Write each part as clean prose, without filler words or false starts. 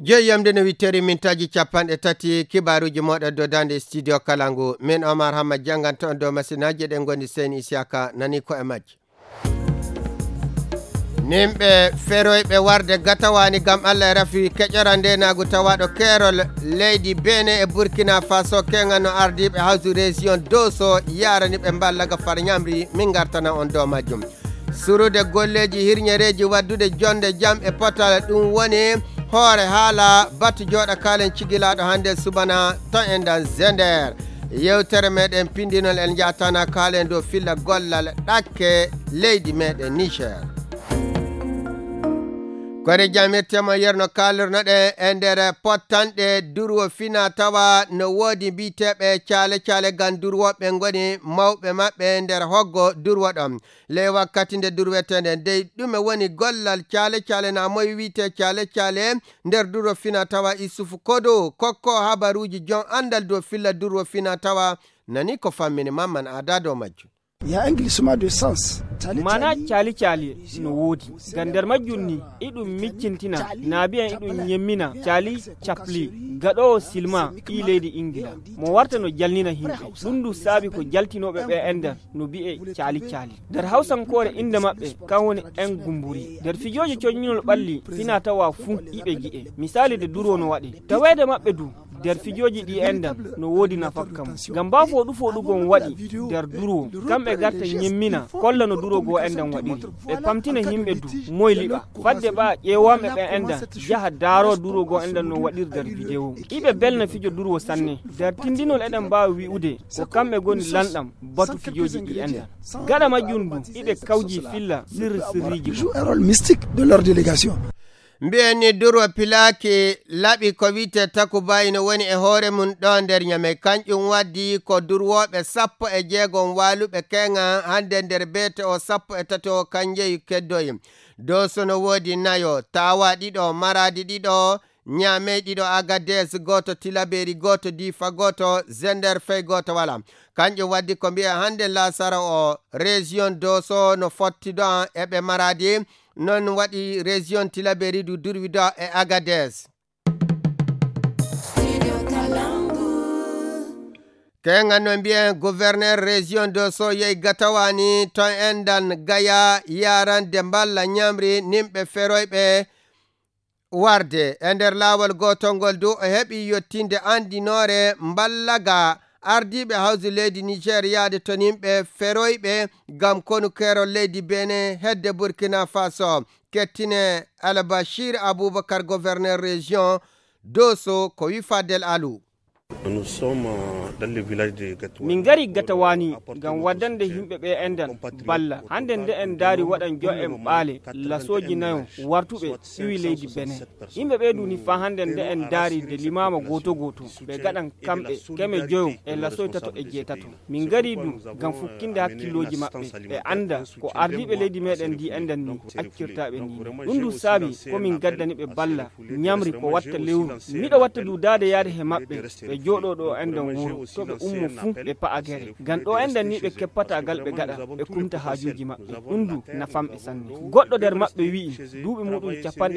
jeeyamde no witteri mintaji capanɗe tati kibaruji moɗa dodande studio Kalangu min Omar Hamad janganto on dow masinaji ɗen goni Seyni Isiaka nani ko e majji. Nimɓe feroyɓe warde gatawani gam Allah rafi keƴora ndenagu tawaɗo keerol leydi Benin e Burkina Faso kenga no ardiɓe hawsu région Dosso yarani ɓe ballaga far ñamri min gartana on dow majjum. Surude golleji hirñereji waddude jonde jam e potal ɗum woni hoore haala batu jooɗa kalen cigilaɗo hande subana ton en dan Zender. Yewtere meɗen pindinol en jatana kalen dow filla gollal ɗakke leydi meɗen Niger. Kore jamirtema yerno kalornoɗe e nder pottanɗe durwo fina tawa no woodi biteɓe caale gandurwoɓe goni mawɓe maɓɓe nder hoggo durwo ɗon le wakkati nde durwetende dey ɗume woni gollal caale na moy wiite caale nder durwo fina tawa Isufu Kodo kokko habaruji jon andal dow filla durwo fina tawa nani ko fammini Mamman Ada dow majju. Ya englishma de sens mana cali no woodi gander majjunni idum miccintina nabiyan idum yemmina cali chapli gado silma i leydi Ingila mo warta no jalnina himbe dundu saabi ko jaltinobe be ender no bi'e cali der hausankore inde mabbe kan woni en gumburi der fijoji coñinol balli fina tawa fu ibe gi'e misali de duro no wadi tawede mabbe du der fijoji di endam no wodi nafakkam gam ba fodu gon wadi der duro kambe garta nyemmina kolla no duro go endam wadi be pamtina himbe du moyliba fadde ba ƴewame be endam jaha daro duro go endam no wadir der video ibe belna fijo duro sanne der tindinol edam ba wi'ude ko kambe goni landam batu fijoji di endam gada majundu ibe kawji filla sirriji joue un rôle mystique de leur délégation. Mbiyeni durwo pilaki laɓi ko wiite Takuba no woni e hoore mum ɗo nder ñame kanƴum waddi ko durwoɓe 16 waluɓe kenga hande nder beete o 13 kanjeyi keddoyi Dosso no woodi nayo tawa ɗiɗo maradi ɗiɗo ñame ɗiɗo Agadez goto Tilaberi goto Difa goto Zender Fey goto wala kanƴum waddi ko mbiya hande lasara o région Dosso no fottido eɓe maradi non waɗi région Tilaberi du Durwida e Agadez. Kenga no mbiyen gouverneur région Dosso yey gatawani ton endan gaya yarande mballa ñamri nimɓe feroyɓe warde e nder laawol gotolngol du o heɓi yottinde andinore mballaga ardiɓe hawsu leydi Niger yaade to nimɓe feroyɓe gam konu keerol leydi Benin hedde Burkina Faso kettine Al-Bashir Aboubacar gouverneur région Dosso ko wi Fadel Alou. Nous sommes dans le village de Gatawani. Min gari Gatawani gam waddande himɓe ɓe endan balla hande nde en daari waɗan jo en ɓaale lasoji nayo wartuɓe iwi leydi Benin yimɓe ɓe duni fa hande nde en daari de limama goto ɓe gaɗan kamɓe keme joyo e lasoy tato e jeetato min gari du gam fukkinde hakkilloji maɓɓe ɓe anda ko ardiɓe leydi meɗen di endan ni accirtaɓe ni ɗum du saabi komin gaddani ɓe balla ñamri ko watta lewru miɗo watta du daade yaade he maɓɓe ɓe joɗo ɗo endan wuro to ɓe ummo fu ɓe pa'agere gan ɗo endan ni ɓe keppata gal ɓe gaɗa ɓe kumta hajuji maɓɓe ɗum du nafamɓe sanne goɗɗo nder maɓɓe wi'i duuɓi muɗum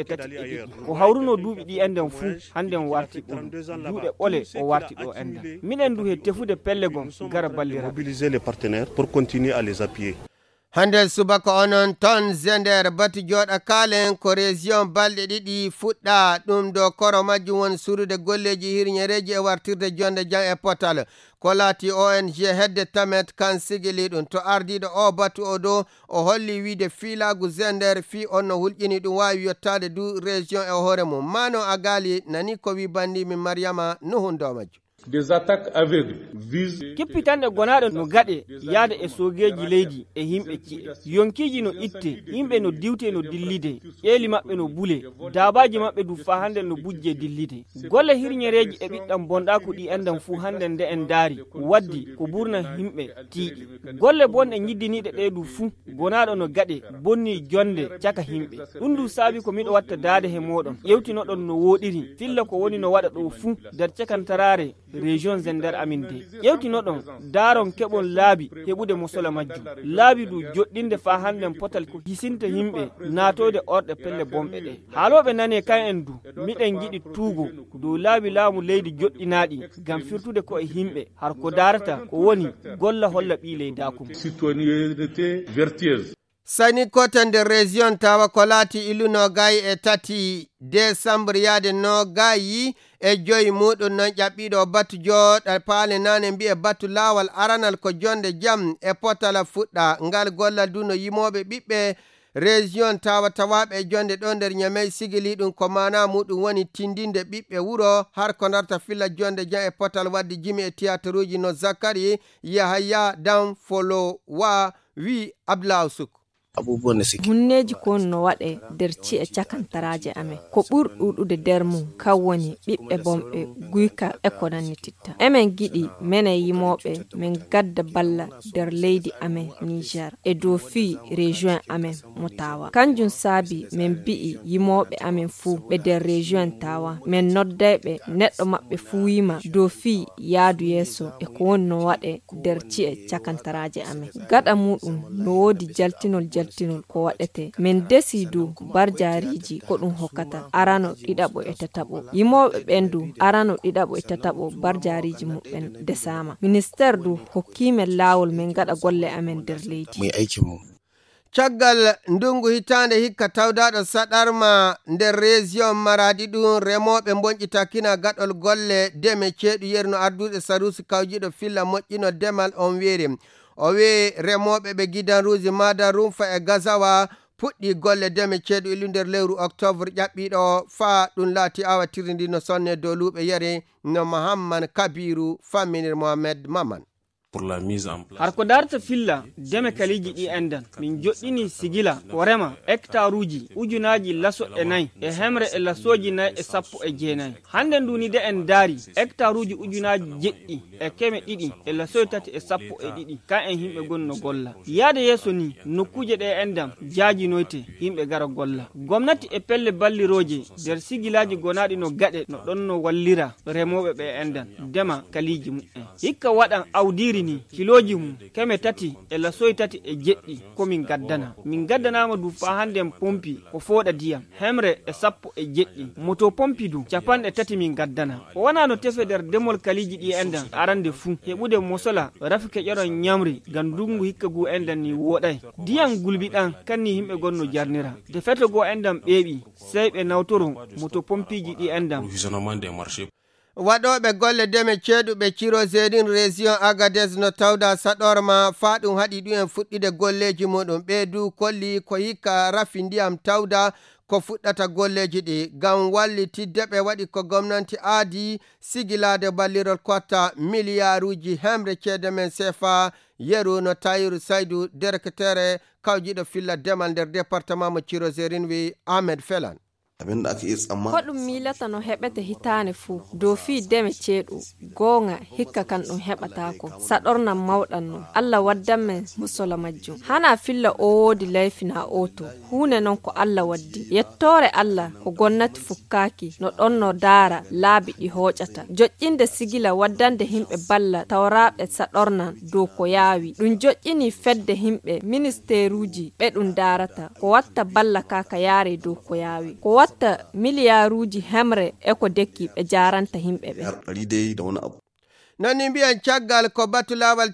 31 ko hawruno duuɓi ɗi endan fu handen warti ɓolu duuɗe ɓole o warti ɗo endan minen du he tefude pelle gon gara ballira mobiliser les partenaires pour continuer à les appuyer. Hande subaka onon ton Zender batu joɗa kalen ko région balɗe ɗiɗi fuɗɗa ɗum do koro majjum won surude golleji hirñereji e wartirde jonde jam e potal ko laati ONG hedde tamet kan sigili ɗum to ardiɗo o batu o do o holli wiide filagu Zender fi on no hulƴini ɗum wawi yottade du région e hoore mum mano agali nani ko wi bandi min Mariama Nuhun do majjum. Des attaques aveugles visent kippitanɗe gonaɗo no gaɗe yaade e sogeji leydi e himɓe ci'e yonkiji no itte yimɓe no diwte no dillide ƴeeli maɓɓe no bule dabaji maɓɓe du fa hande no bujje dillide golle hirñereji e ɓiɗɗam bonɗaku ɗi endan fu hande nde en daari waddi ko ɓurna himɓe tiiɗi golle bonɗe ñiddiniɗe ɗe du fu gonaɗo no gaɗe bonni jonde caka himɓe ɗum du saabi ko miɗo watta daade he moɗon ƴewtinoɗon no woɗiri filla ko woni no waɗa ɗo fu nder cakantarare région zender aminde yewtino ɗon daron keɓon laabi heɓude mosola majjum laabi du joɗɗinde fa handen potal ko hisinta himɓe natode orɗe pelle bomɓe ɗe haaloɓe nane kan en du miɗen giɗi tuugo dow laabi laamu leydi joɗɗinaɗi gam firtude ko e himɓe har ko darata ko woni golla holla ɓi leydakum citoyenneté vertueuse. sani kotan nder région tawa ko laati ilu nogayi e tati décembre yaade nogayi e joyi muɗum non ƴaɓɓiɗo batu joɗa paale nane mbiye batu lawal aranal ko jonde jam e potala fuɗɗa ngal gollal du no yimoɓe ɓiɓɓe région tawa tawaɓe e jonde ɗo nder ñamey sigili ɗum ko mana muɗum woni tindinde ɓiɓɓe wuro har ko darta filla jonde jam e potal wadde jimi e théâtre uji no Zakari Yahaya Dan Folo wa wi Ablaw Suk abubuwan da suke hunneji ko no waɗe nder ci'e cakantaraje amen ko ɓuri ɗuɗude nder mum kan woni ɓiɓɓe bomɓe guyka e ko nanni titta emen giɗi menen yimoɓe min gadda balla nder leydi amen Niger e dow fi région amen mo tawa kanjum saabi min bi'i yimoɓe amen fuu ɓe nder région tawa min noddayɓe neɗɗo maɓɓe fuu yima dow fi yaadu yeeso e ko woni no waɗe nder ci'e cakantaraje amen gaɗa muɗum no woodi jaltinol ko waɗete min desi du barjariji ko ɗum hokkata arano ɗiɗaɓo e tataɓo yimoɓe ɓendu arano ɗiɗaɓo e tataɓo barjariji muɓɓen desama ministére du hokkimen lawol min gaɗa golle amen nder leydi mai aikin mu caggal ndungu hitande hikka tawdaɗo saɗarma nder région Maradi ɗum remoɓe bonƴitakina gaɗol golle deme ceeɗu yerno arduɗe sarusi kawjiɗo filla moƴƴino demal on weeri o wi remoɓe ɓe gidanruji Mada Rumfa e Gazawa puɗɗi golle deme ceeɗu ilu nder lewru octobre ƴaɓɓiɗo fa ɗum laati awa tirindi no sonne dow luuɓe yare no Mahamman Kabiru famminir Mohamed Maman har ko darta filla deme kaliji ɗi endan min joɗɗini sigila ko rema hectare uji ujunaji laso e nayyi e hemre e lasoji nayyi e sappo e jeenayyi hande nduni de en daari hectare uji ujunaji jeɗɗi e keme ɗiɗi e lasoji tati e sappo e ɗiɗi ka en himɓe gonno golla yaade yeeso ni nokkuje ɗe endam jaajinoyte himɓe gara golla gomnati e pelle balliroje nder sigilaji gonaɗi no gaɗe no ɗon no wallira remoɓe ɓe endan dema kaliji mu'en hikka waɗan awdiri ni kiloji mum keme tati e lasoyi tati e jeɗɗi ko min gaddanama du fa hande pompi ko fooɗa diyam hemre e sappo e jeɗɗi moto pompi du capanɗe tati min gaddana ko wana no tefe nder demol kaliji ɗi endan arande fuu heɓude mosola rafike ƴeron ñamri gam ndungu hikka gu endan ni woɗay diyam gulbiɗan kanni himɓe gonno jarnira de fete go endan ɓeeɓi sey ɓe nawtoro moto pompiji ɗi endan waɗoɓe golle deme ceeɗuɓe Cirozérine région Agadez no tawda saɗorma fa ɗum haɗi ɗum en fuɗɗide golleji muɗum ɓeydu kolli ko hikka rafi ndiyam tawda ko fuɗɗata golleji ɗi gam wallitidde ɓe waɗi ko gomnati aadi sigilade ballirol kotta milliarduji hemre ceede men CFA yeru no Tayiru Saydou directeur kawjiɗo filla demal nder département mo Cirozérine wi Ahmed Felan abin da aka yi tsammani ko ɗum milata no heɓete hitane fuu dow fi deme ceeɗu gonga hikka kan ɗum heɓatako saɗornam mawɗan no Allah waddanmen musola majjum hana filla o woodi layfina oto hunde non ko Allah waddi yettore Allah ko gonnati fukkaki no ɗon no daara laabi ɗi hoƴata joƴƴinde sigila waddande himɓe balla tawraɓe saɗornan dow ko yaawi ɗum joƴƴini fedde himɓe ministére uji ɓe ɗum darata ko watta balla kaka yaare dow ko yaawi ko watta milliarduji hemre e ko dekki ɓe jaranta himɓe ɓe noni mbiyan caggal ko batu lawal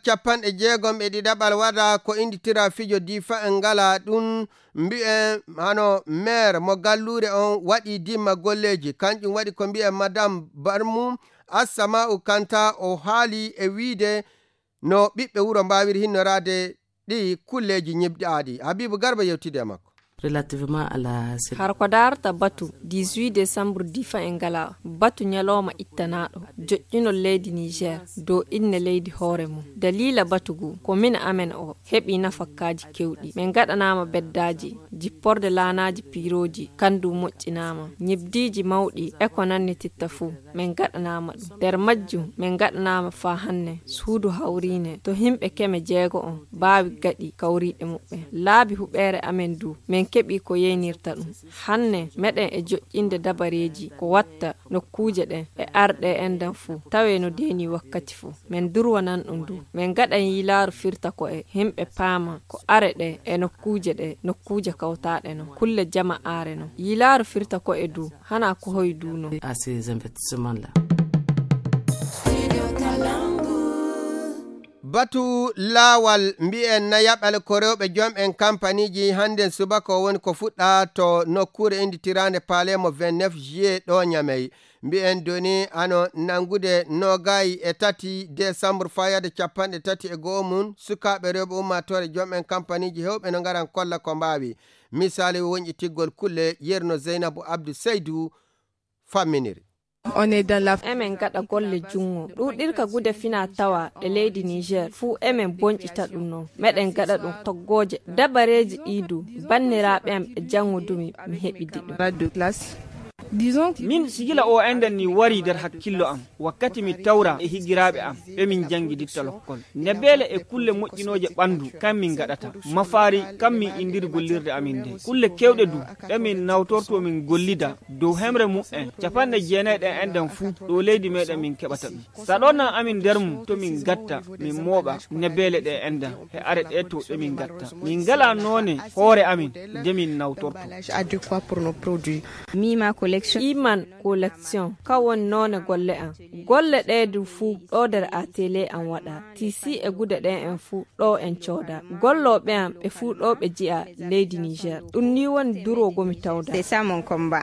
60 waɗa ko inditira fijo difa en ngala ɗum mbi'en hano maire mo gallure on waɗi dimma golleji kanƴum waɗi ko mbi'en madame Barmou Assama'u Kanta o haali e wiide no ɓiɓɓe wuro mbawiri hinnorade ɗi kulleji ñibɗaɗi Habibou Garba yewtide makko relativement à la har ko darta batu 18 décembre difa en gala batu nyaloma ittanaɗo joƴƴinol leydi Niger dow inne leydi hoore mum dalila batugu ko min amen o heɓi nafakkaji kewɗi min gaɗanama beddaji jipporde laanaji piroji kandu moƴƴinama ñibdiji mawɗi e ko nanni titta fuu min gaɗanama ɗum nder majjum min gaɗanama fa hanne suudu hawrine to himɓe keme 6 on baawi gaɗi kawriɗe muɓɓe laabi huɓere amen du min keɓi ko yeynirta ɗum hanne meɗen e joƴƴinde dabareji ko watta nokkuje ɗen e arɗe endan fuu tawe no deni wakkati fuu min durwanan ɗum du min gaɗan yilaaru firta ko e himɓe paama ko are ɗe e nokkuje ɗe nokkuje kawtaɗe no kulle jama are no yilaaru firta ko e du hana ko hoy du no à ces investissements là. Batu lawal mbi'en na yaɓal ko rewɓe jom'en kampaniji handen subaka woni ko fuɗɗa to nokkure inditirande palemo 29 juillet ɗo Niamey mbi'en doni ano nangude nogayi e 3 décembre fayade 31 mun sukaɓe rewɓe ummatore jom'en kampaniji hewɓe no garan kolla ko mbawi misali wonƴi tiggol kulle yerno Zeynabou Abdou Seydou famminiri. On est dans la emen gada golle jungo ɗuɗirka gude fina tawa e leydi Niger fu emen bonƴita ɗum non meɗen gada ɗum toggoje dabareji ɗidu banniraɓe am ɓe jangodumi mi heɓidi ɗum. min sigila o enden ni wari der hakkillo am wakkati mi tawra e higiraɓe am ɓe min jangi ditta lokkol nebele e kulle moƴƴinoje ɓandu kam min gaɗata mafari kam min indiri gollirde amin de kulle kewɗe du ɗe min nawtorto min gollida dow hemre mu'en 90 ɗen enden fuu ɗo leydi meɗen min keɓata ɗum saɗonna amin nder mum to min gatta min mooɓa nebele ɗe enden e are ɗe to ɗe min gatta min ngala none hoore amin nde min nawtorto mima iman collection kawon none golle an golle ɗe du fu ɗo der atelier an waɗa tisi e gude ɗen en fu ɗo en coda golloɓe an ɓe fu ɗo ɓe ji'a leydi Niger ɗum ni woni durogomi tawda c'est ça mon combat.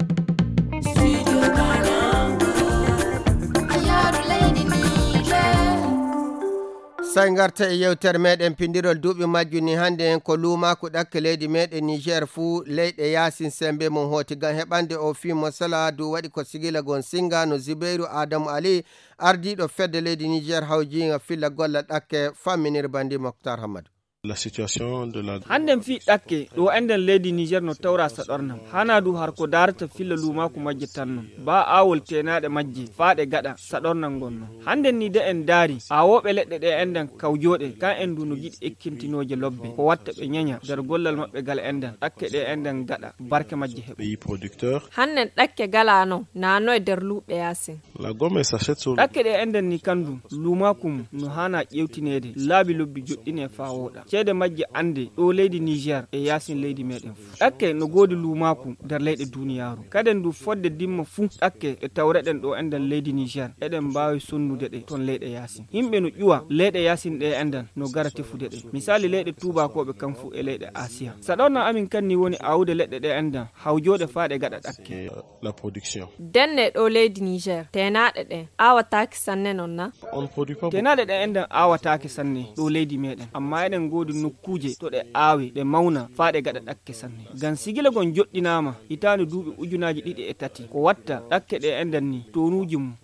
Sai garta e yewtere meɗen pindirol duuɓi majjuni hande en ko luumaku ɗakke leydi meɗen Niger fuu leyɗe Yasin Sembe mum hoti gam heɓande o fimo sala du waɗi ko sigila gon singa no Zubairu Adamu Ali ardiɗo fedde leydi Niger hawjinga filla golla ɗakke famminir bandi Mokhtar Hamadou. La situation de la handen fi ɗakke ɗo enden leydi Niger no tawra saɗornam hana du har ko darata filla lumaku majje tan non ba awol tenaɗe majje faaɗe gaɗa saɗornal gonno handen ni de en daari awoɓe leɗɗe ɗe enden kawjoɗe kan en du no giɗi ekkintinoje lobbe ko watta ɓe ñaña nder gollal maɓɓe gal enden ɗakke ɗe enden gaɗa barke majje heɓa pays producteur hannen ɗakke galano nano e nder luuɓe Yasin la gomme s'achète sur ɗakke ɗe enden ni kandu lumaku mum no hana ƴewtinede laabi lobbi joɗɗine fa woɗa ceede majje ande ɗo leydi Niger e Yasin leydi meɗen fu ɗakke no godi lumaku nder leyɗe duniyaru kaden du fodde dimma fu ɗakke e tawreɗen ɗo enden leydi Niger eɗen mbawi sonnude ɗe ton leyɗe Yasin himɓe no ƴuwa leyɗe Yasin ɗe enden no gara tefude ɗe misali leyɗe tubakoɓe kan fu e leyɗe Asia saɗorna amin kanni woni awde leɗɗe ɗe enden hawjoɗe faaɗe gaɗa ɗakke la production denne ɗo leydi Niger tenaɗe ɗe awataki sanne non na on produit pas tenaɗe ɗe enden awataki sanne ɗo leydi meɗen amma eɗen godi nokkuje to ɗe aawi ɗe mawna faaɗe gaɗa ɗakke sanne gam sigila gon joɗɗinama hitande duuɓi 2003 ko watta ɗakke ɗe enden ni tonuji mum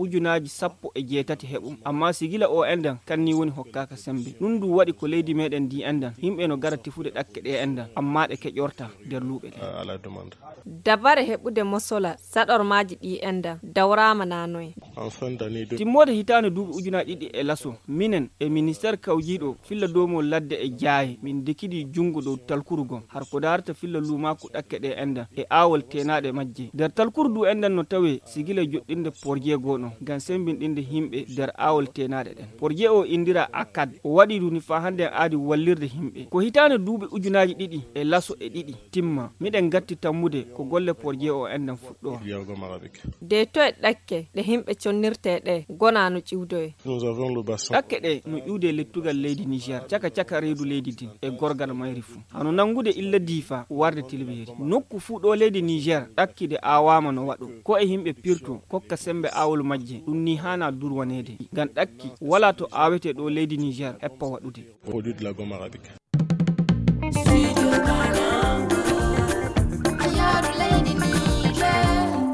18 heɓum amma sigila o enden kanni woni hokkaka sembe ɗum du waɗi ko leydi meɗen di enden himɓe no gara tefude ɗakke ɗe enden amma ɗe keƴorta nder luuɓe ɗe à la demande dabare heɓude mosola saɗormaji ɗi enden dawrama nanoye en fin d'année timmode hitande duuɓi 2000 e laso minen e ministére kawjiɗo filla domol ladde e jaaye min dekidi jungo dow talkurugon har ko darata filla lumaku ɗakke ɗe enden e awol tenaɗe majje nder talkuru du enden no tawe sigila joɗɗinde porje goɗon gam sembinɗinde himɓe nder awol tenaɗe ɗen porje o indira akad o waɗi duni fa hande aadi wallirde himɓe ko hitande duuɓi 2000 e laso e ɗiɗi timma miɗen gatti tammude ko golle porje o enden fuɗɗo de to e ɗakke ɗe himɓe connirte ɗe gona no ƴiwdoye ɗakke ɗe no ƴiwde lettugal leydi Niger caka reedu leydi din e gorgal mayri fu hano nangude illa difa warde tilberi nokku fu ɗo leydi Niger ɗakkide awama no waɗo ko e himɓe pirto kokka sembe awol majje ɗum ni hana durwanede gam ɗakki wala to awete ɗo leydi Niger eppa waɗude produit de la gomme arabique.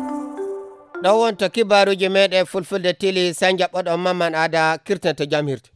ɗo wonto kibaruji meɗe fulfulde tili sa jaɓɓoɗo Mamman Ada kirtanta jam hirde.